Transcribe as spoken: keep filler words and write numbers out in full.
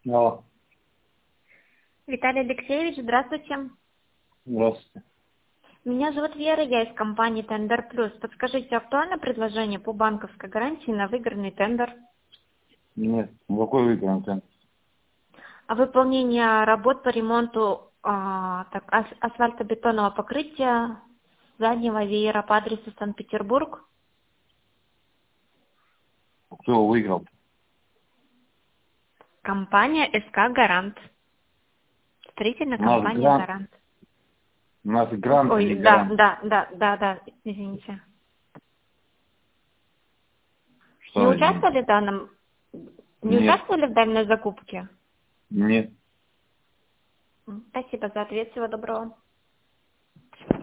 Алло. Виталий Алексеевич, здравствуйте. Здравствуйте. Меня зовут Вера, я из компании Тендер Плюс. Подскажите, актуально предложение по банковской гарантии на выигранный тендер? Нет, какой выигран тендер? А выполнение работ по ремонту а, так, ас- асфальтобетонного покрытия заднего веера по адресу Санкт-Петербург. Кто его выиграл? Компания СК Гарант. Строительная У нас компания грант, Гарант. у нас грант Ой, или да, гарант? да, да, да, да, извините. Не Что, извините? участвовали в данном, не Нет, участвовали в данной закупке? нет. М, Спасибо за ответ, всего доброго.